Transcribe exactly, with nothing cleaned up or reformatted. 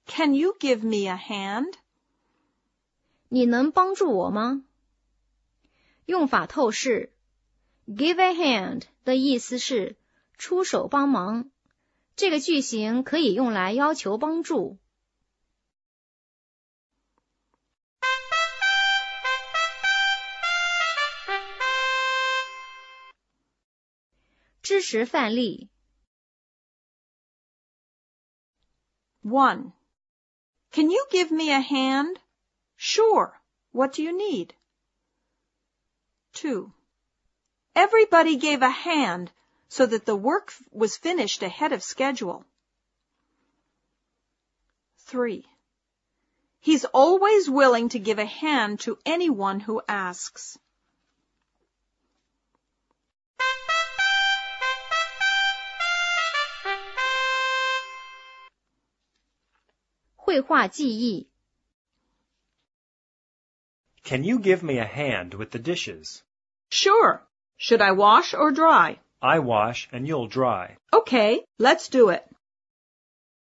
Can you give me a hand? 你能帮助我吗？用法透视。Give a hand 的意思是出手帮忙，这个句型可以用来要求帮助。知识范例。 One. Can you give me a hand? Sure. What do you need? Two. Everybody gave a hand so that the work was finished ahead of schedule. Three. He's always willing to give a hand to anyone who asks. 绘画记忆。 Can you give me a hand with the dishes? Sure. Should I wash or dry? I wash and you'll dry. Okay, let's do it.